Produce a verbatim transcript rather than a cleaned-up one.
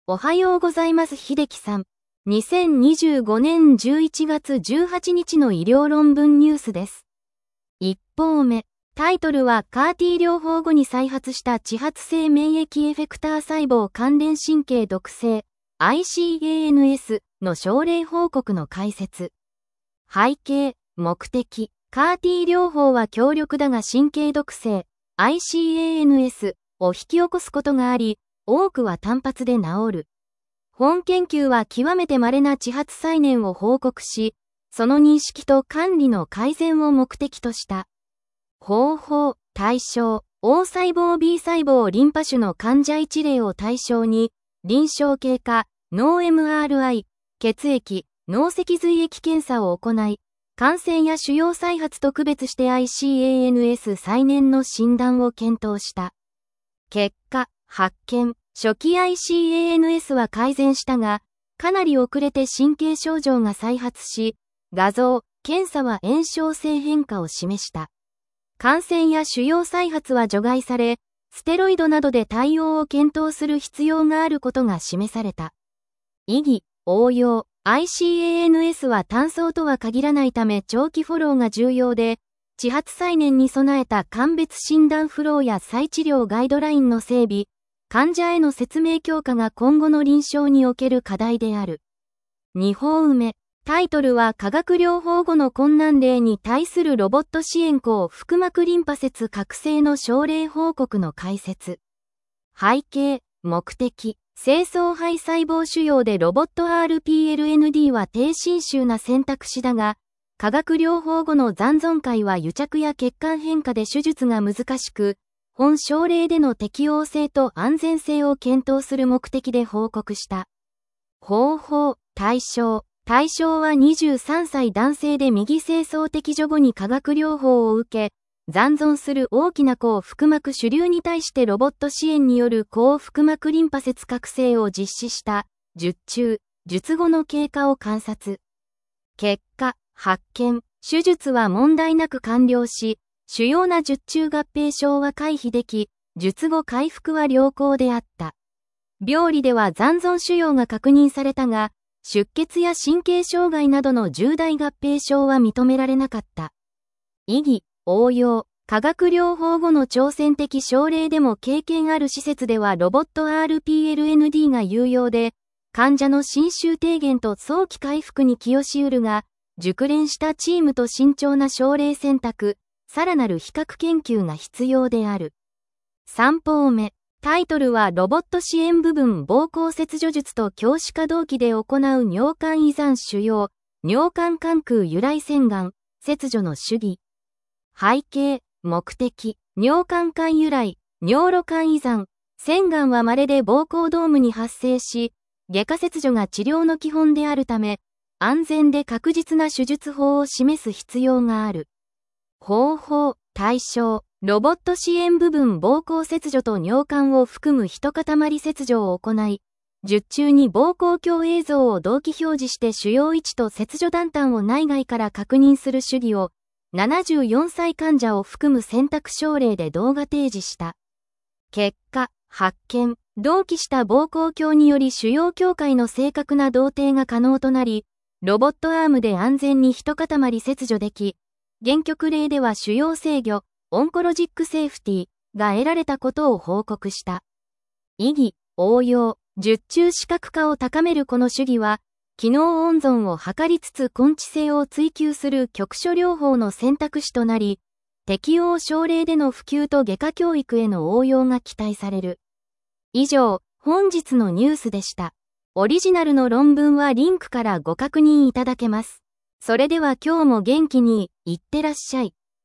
おはようございます。秀樹さん。にせんにじゅうごねんじゅういちがつじゅうはちにちの医療論文ニュースです。いち報目。タイトルはカー T 療法後に再発した遅発性免疫エフェクター細胞関連神経毒性 アイシーエーエヌエス の症例報告の解説。背景、目的。カー T 療法は強力だが神経毒性 アイシーエーエヌエス を引き起こすことがあり、多くは単発で治る。本研究は極めて稀な遅発再燃を報告し、その認識と管理の改善を目的とした。方法、対象、O細胞 B 細胞リンパ腫の患者いち例を対象に、臨床経過、脳 エムアールアイ、血液、脳脊髄液検査を行い、感染や腫瘍再発と区別して アイシーエーエヌエス 再燃の診断を検討した。結果、発見、初期 アイシーエーエヌエス は改善したが、かなり遅れて神経症状が再発し、画像、検査は炎症性変化を示した。感染や腫瘍再発は除外され、ステロイドなどで対応を検討する必要があることが示された。意義、応用、アイシーエーエヌエス は単層とは限らないため長期フォローが重要で、遅発再燃に備えた鑑別診断フローや再治療ガイドラインの整備、患者への説明強化が今後の臨床における課題である。に報目。タイトルは化学療法後の困難例に対するロボット支援抗腹膜リンパ節覚醒の症例報告の解説。背景、目的、精巣胚細胞腫瘍でロボット アールピーエルエヌディー は低侵襲な選択肢だが、化学療法後の残存解は癒着や血管変化で手術が難しく、本症例での適応性と安全性を検討する目的で報告した。方法、対象。対象はにじゅうさんさい男性で右精巣摘除後に化学療法を受け、残存する大きな後腹膜腫瘤に対してロボット支援による後腹膜リンパ節覚醒を実施した、術中、術後の経過を観察。結果、発見、手術は問題なく完了し、主要な術中合併症は回避でき、術後回復は良好であった。病理では残存腫瘍が確認されたが、出血や神経障害などの重大合併症は認められなかった。意義、応用、化学療法後の挑戦的症例でも経験ある施設ではロボット アールピーエルエヌディー が有用で、患者の侵襲低減と早期回復に寄与し得るが、熟練したチームと慎重な症例選択、さらなる比較研究が必要である。さん報目。タイトルはロボット支援部分膀胱切除術と強視可動器で行う尿管依存腫瘍、尿管管空由来洗顔、切除の主義。背景、目的、尿管管由来、尿路管依存、洗顔は稀で膀胱ドームに発生し、外科切除が治療の基本であるため、安全で確実な手術法を示す必要がある。方法、対象。ロボット支援部分膀胱切除と尿管を含む一塊切除を行い、術中に膀胱鏡映像を同期表示して腫瘍位置と切除断端を内外から確認する手技を、ななじゅうよんさい患者を含む選択症例で動画提示した。結果、発見、同期した膀胱鏡により腫瘍境界の正確な同定が可能となり、ロボットアームで安全に一塊切除でき、原曲例では腫瘍制御、オンコロジックセーフティが得られたことを報告した。意義、応用、術中視覚化を高めるこの手技は、機能温存を図りつつ根治性を追求する局所療法の選択肢となり、適応症例での普及と外科教育への応用が期待される。以上、本日のニュースでした。オリジナルの論文はリンクからご確認いただけます。それでは今日も元気に、いってらっしゃい。